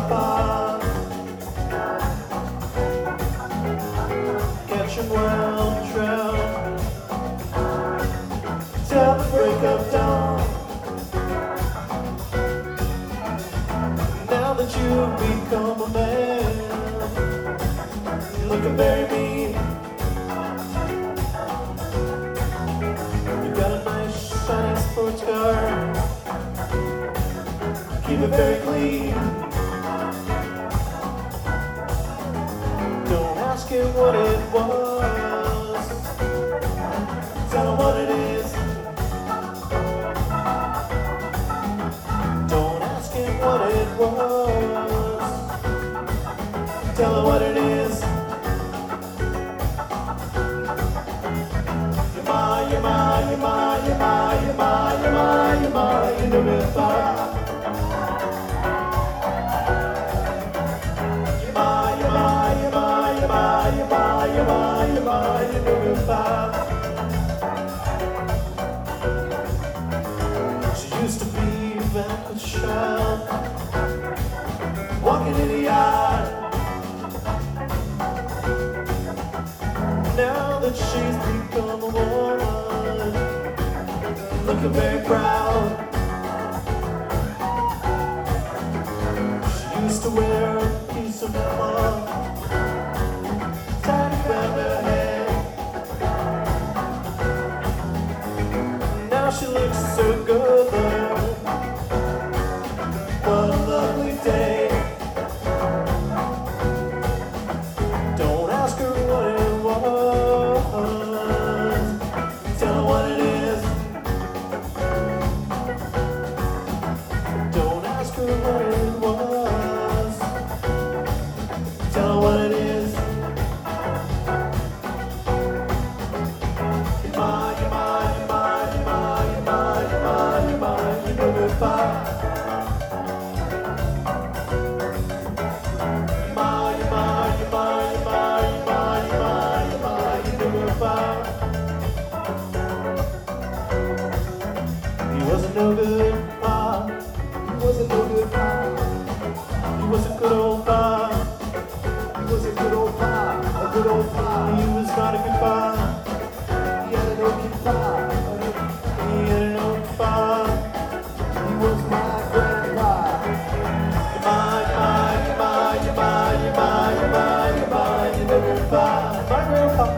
apart. Catch 'em while they drown. Till the break of dawn. Now that you've become a man, you're looking very mean. You got a nice shiny sports car. Keep it very clean. Don't ask him what it was. Tell him what it is. Don't ask him what it was. Tell him what it is. You're my, you're my, you're my, you're my, you're my, you're my, you're my, you know me fine. She used to be a backward child, walking in the yard. Now that she's become a woman, looking very proud. She used to wear a piece of cloth tied around her head. Now she looks so good there. What a lovely day. Don't ask her what it was. Tell her what it is. Don't ask her what it was. Tell her what it is. He wasn't no good pa. He wasn't no good pa. He was a good old pa. He was a good old pa. A good old pa. He was not a good pa. He had an okay pa. He had an okay pa. He was my grandpa. My grandpa.